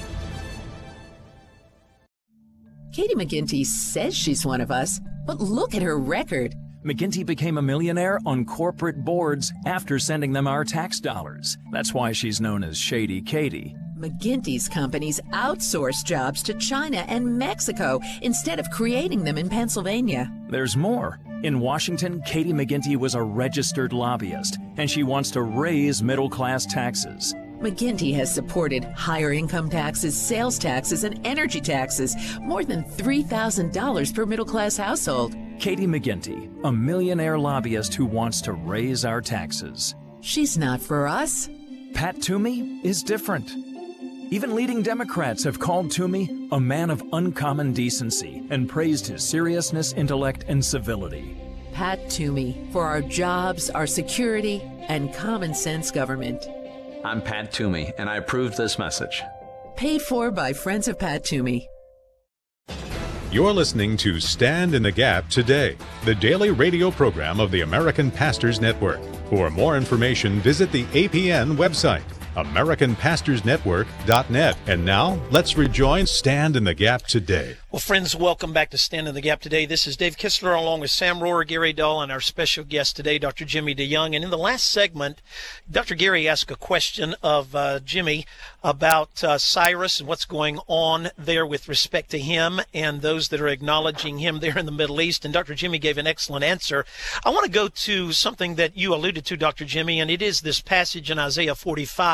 Katie McGinty says she's one of us, but look at her record. McGinty became a millionaire on corporate boards after sending them our tax dollars. That's why she's known as Shady Katie. McGinty's companies outsource jobs to China and Mexico instead of creating them in Pennsylvania. There's more. In Washington, Katie McGinty was a registered lobbyist, and she wants to raise middle-class taxes. McGinty has supported higher income taxes, sales taxes, and energy taxes, more than three thousand dollars per middle-class household. Katie McGinty, a millionaire lobbyist who wants to raise our taxes. She's not for us. Pat Toomey is different. Even leading Democrats have called Toomey a man of uncommon decency and praised his seriousness, intellect, and civility. Pat Toomey, for our jobs, our security, and common sense government. I'm Pat Toomey, and I approve this message. Paid for by Friends of Pat Toomey. You're listening to Stand in the Gap Today, the daily radio program of the American Pastors Network. For more information, visit the A P N website, american pastors network dot net. And now, let's rejoin Stand in the Gap Today. Well, friends, welcome back to Stand in the Gap Today. This is Dave Kistler along with Sam Rohrer, Gary Dahl, and our special guest today, Doctor Jimmy DeYoung. And in the last segment, Doctor Gary asked a question of uh, Jimmy about uh, Cyrus and what's going on there with respect to him and those that are acknowledging him there in the Middle East. And Doctor Jimmy gave an excellent answer. I want to go to something that you alluded to, Doctor Jimmy, and it is this passage in Isaiah forty-five.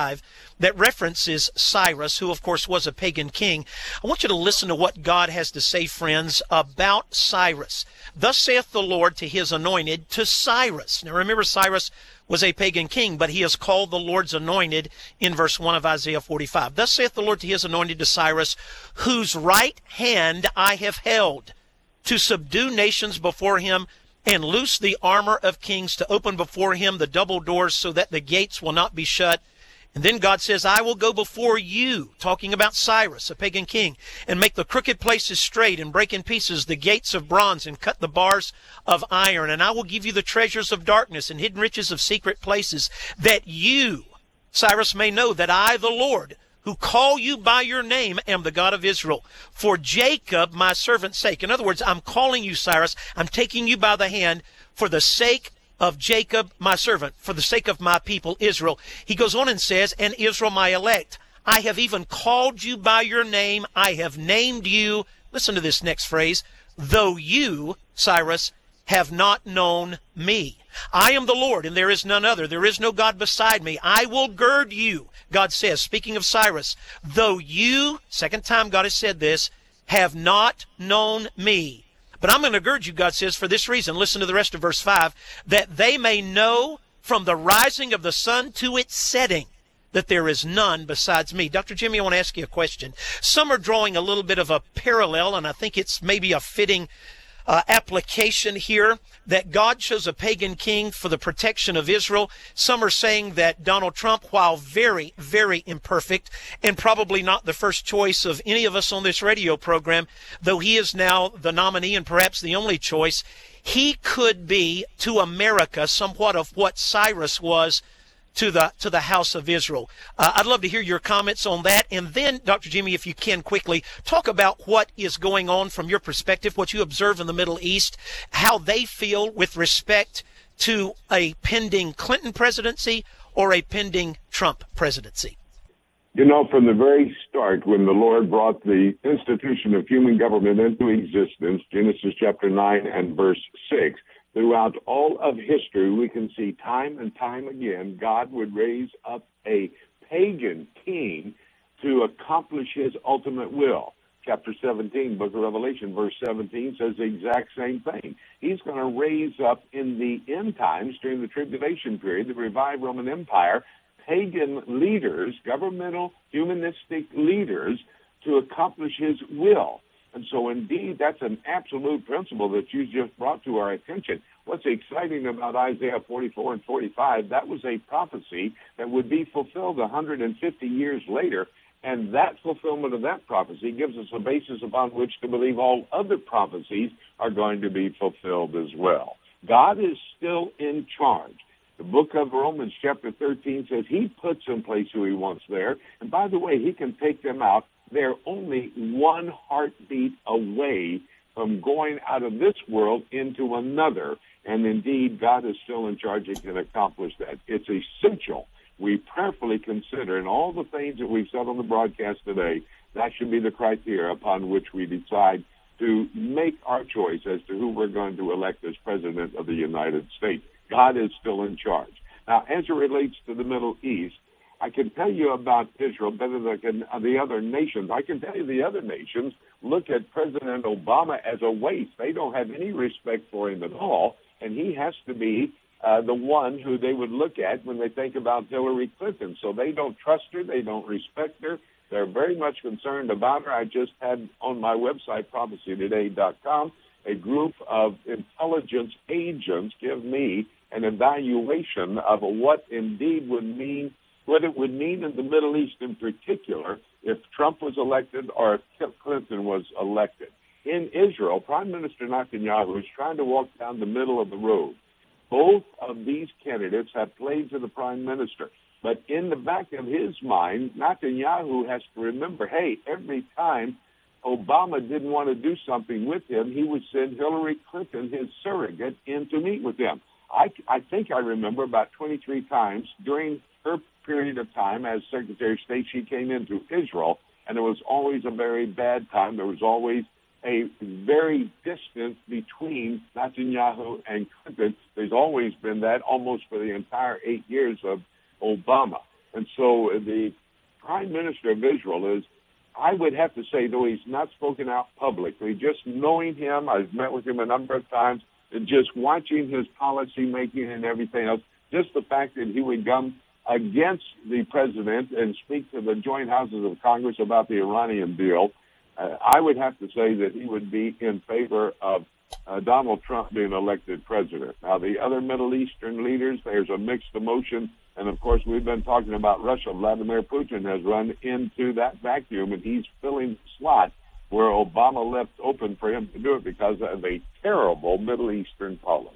forty-five that references Cyrus, who, of course, was a pagan king. I want you to listen to what God has to say, friends, about Cyrus. Thus saith the Lord to his anointed, to Cyrus. Now, remember, Cyrus was a pagan king, but he is called the Lord's anointed in verse one of Isaiah forty-five. Thus saith the Lord to his anointed, to Cyrus, whose right hand I have held, to subdue nations before him, and loose the armor of kings, to open before him the double doors, so that the gates will not be shut. And then God says, I will go before you, talking about Cyrus, a pagan king, and make the crooked places straight, and break in pieces the gates of bronze, and cut the bars of iron. And I will give you the treasures of darkness and hidden riches of secret places, that you, Cyrus, may know that I, the Lord, who call you by your name, am the God of Israel, for Jacob, my servant's sake. In other words, I'm calling you, Cyrus. I'm taking you by the hand for the sake of Jacob, my servant, for the sake of my people, Israel. He goes on and says, and Israel, my elect. I have even called you by your name. I have named you. Listen to this next phrase. Though you, Cyrus, have not known me. I am the Lord, and there is none other. There is no God beside me. I will gird you, God says, speaking of Cyrus. Though you, second time God has said this, have not known me. But I'm going to gird you, God says, for this reason. Listen to the rest of verse five. That they may know from the rising of the sun to its setting that there is none besides me. Doctor Jimmy, I want to ask you a question. Some are drawing a little bit of a parallel, and I think it's maybe a fitting uh, application here, that God chose a pagan king for the protection of Israel. Some are saying that Donald Trump, while very, very imperfect, and probably not the first choice of any of us on this radio program, though he is now the nominee and perhaps the only choice, he could be to America somewhat of what Cyrus was to the to the house of Israel. Uh, I'd love to hear your comments on that. And then, Doctor Jimmy, if you can quickly, talk about what is going on from your perspective, what you observe in the Middle East, how they feel with respect to a pending Clinton presidency or a pending Trump presidency. You know, from the very start, when the Lord brought the institution of human government into existence, Genesis chapter nine and verse six, throughout all of history, we can see time and time again, God would raise up a pagan king to accomplish his ultimate will. Chapter seventeen, book of Revelation, verse seventeen says the exact same thing. He's going to raise up in the end times, during the tribulation period, the revived Roman Empire, pagan leaders, governmental, humanistic leaders, to accomplish his will. And so, indeed, that's an absolute principle that you just brought to our attention. What's exciting about Isaiah forty-four and forty-five, that was a prophecy that would be fulfilled one hundred fifty years later, and that fulfillment of that prophecy gives us a basis upon which to believe all other prophecies are going to be fulfilled as well. God is still in charge. The book of Romans chapter thirteen says he puts in place who he wants there, and by the way, he can take them out. They're only one heartbeat away from going out of this world into another. And indeed, God is still in charge and can accomplish that. It's essential we prayerfully consider, and all the things that we've said on the broadcast today, that should be the criteria upon which we decide to make our choice as to who we're going to elect as President of the United States. God is still in charge. Now, as it relates to the Middle East, I can tell you about Israel better than I can the other nations. I can tell you the other nations look at President Obama as a waste. They don't have any respect for him at all, and he has to be uh, the one who they would look at when they think about Hillary Clinton. So they don't trust her. They don't respect her. They're very much concerned about her. I just had on my website, prophecy today dot com, a group of intelligence agents give me an evaluation of what indeed would mean what it would mean in the Middle East in particular if Trump was elected or if Clinton was elected. In Israel, Prime Minister Netanyahu is trying to walk down the middle of the road. Both of these candidates have played to the Prime Minister. But in the back of his mind, Netanyahu has to remember, hey, every time Obama didn't want to do something with him, he would send Hillary Clinton, his surrogate, in to meet with him. I, I think I remember about twenty-three times during her period of time as Secretary of State, she came into Israel, and it was always a very bad time. There was always a very distance between Netanyahu and Clinton. There's always been that almost for the entire eight years of Obama. And so the Prime Minister of Israel is, I would have to say, though he's not spoken out publicly, just knowing him, I've met with him a number of times, and just watching his policy making and everything else, just the fact that he would come against the president and speak to the joint houses of Congress about the Iranian deal, uh, I would have to say that he would be in favor of uh, Donald Trump being elected president. Now, the other Middle Eastern leaders, there's a mixed emotion. And, of course, we've been talking about Russia. Vladimir Putin has run into that vacuum, and he's filling the slot where Obama left open for him to do it because of a terrible Middle Eastern policy.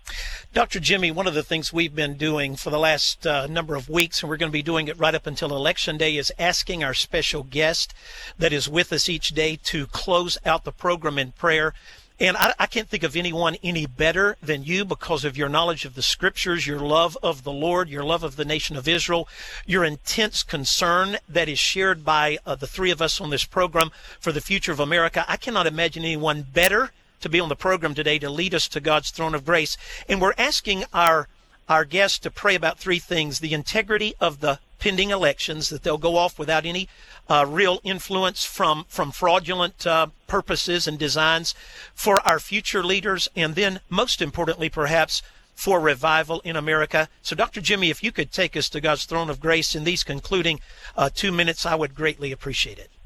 Doctor Jimmy, one of the things we've been doing for the last uh, number of weeks, and we're going to be doing it right up until Election Day, is asking our special guest that is with us each day to close out the program in prayer. And I, I can't think of anyone any better than you because of your knowledge of the Scriptures, your love of the Lord, your love of the nation of Israel, your intense concern that is shared by uh, the three of us on this program for the future of America. I cannot imagine anyone better to be on the program today to lead us to God's throne of grace. And we're asking our our guests to pray about three things: the integrity of the pending elections, that they'll go off without any uh, real influence from, from fraudulent uh, purposes and designs, for our future leaders, and then, most importantly, perhaps, for revival in America. So, Doctor Jimmy, if you could take us to God's throne of grace in these concluding uh, two minutes, I would greatly appreciate it.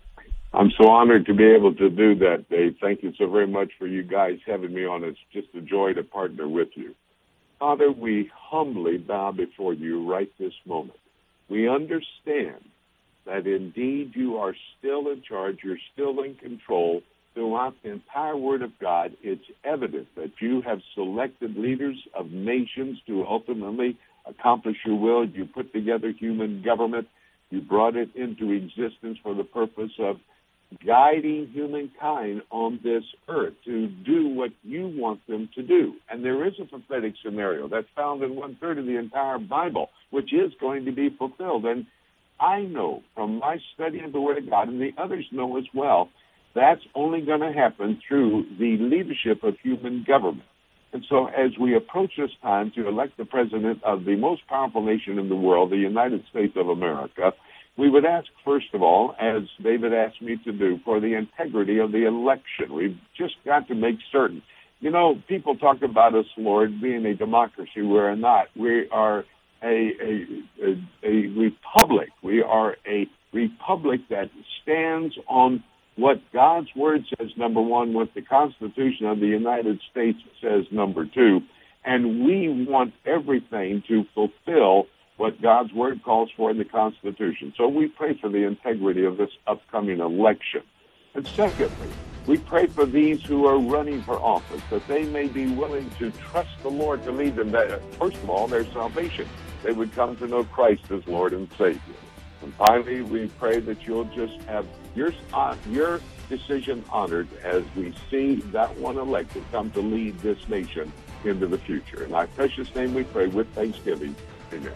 I'm so honored to be able to do that, Dave. Thank you so very much for you guys having me on. It's just a joy to partner with you. Father, we humbly bow before you right this moment. We understand that indeed you are still in charge, you're still in control. Throughout the entire Word of God, it's evident that you have selected leaders of nations to ultimately accomplish your will. You put together human government. You brought it into existence for the purpose of guiding humankind on this earth to do what you want them to do. And there is a prophetic scenario that's found in one-third of the entire Bible, which is going to be fulfilled. And I know from my study of the Word of God, and the others know as well, that's only going to happen through the leadership of human government. And so as we approach this time to elect the president of the most powerful nation in the world, the United States of America, we would ask, first of all, as David asked me to do, for the integrity of the election. We've just got to make certain. You know, people talk about us, Lord, being a democracy. We're not. We are a, a, a, a republic. We are a republic that stands on what God's Word says, number one, what the Constitution of the United States says, number two. And we want everything to fulfill what God's Word calls for in the Constitution. So we pray for the integrity of this upcoming election. And secondly, we pray for these who are running for office, that they may be willing to trust the Lord to lead them. That, first of all, their salvation. They would come to know Christ as Lord and Savior. And finally, we pray that you'll just have your, uh, your decision honored as we see that one elected come to lead this nation into the future. In our precious name we pray with thanksgiving. Amen.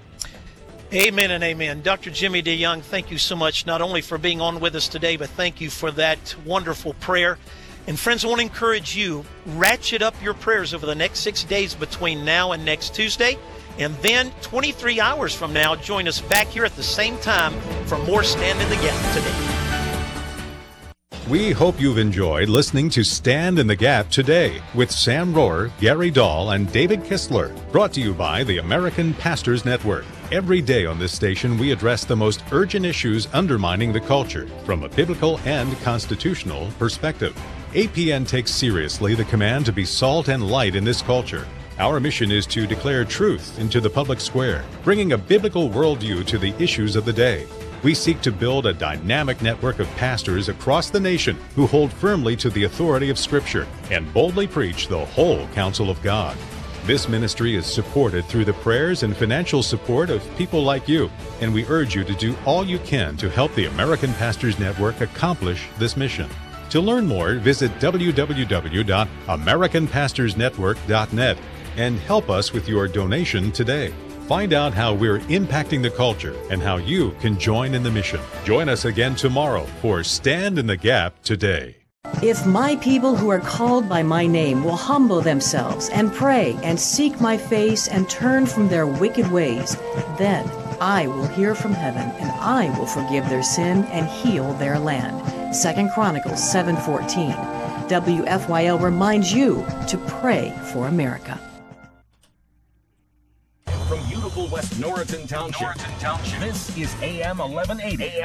Amen and amen. Doctor Jimmy DeYoung, thank you so much, not only for being on with us today, but thank you for that wonderful prayer. And friends, I want to encourage you, ratchet up your prayers over the next six days between now and next Tuesday. And then twenty-three hours from now, join us back here at the same time for more Stand in the Gap today. We hope you've enjoyed listening to Stand in the Gap today with Sam Rohrer, Gary Dahl, and David Kistler, brought to you by the American Pastors Network. Every day on this station, we address the most urgent issues undermining the culture from a biblical and constitutional perspective. A P N takes seriously the command to be salt and light in this culture. Our mission is to declare truth into the public square, bringing a biblical worldview to the issues of the day. We seek to build a dynamic network of pastors across the nation who hold firmly to the authority of Scripture and boldly preach the whole counsel of God. This ministry is supported through the prayers and financial support of people like you, and we urge you to do all you can to help the American Pastors Network accomplish this mission. To learn more, visit w w w dot american pastors network dot net and help us with your donation today. Find out how we're impacting the culture and how you can join in the mission. Join us again tomorrow for Stand in the Gap today. If my people who are called by my name will humble themselves and pray and seek my face and turn from their wicked ways, then I will hear from heaven, and I will forgive their sin and heal their land. Second Chronicles seven fourteen. W F Y L reminds you to pray for America. From beautiful West Norriton Township, Norriton Township. This is A M eleven eighty.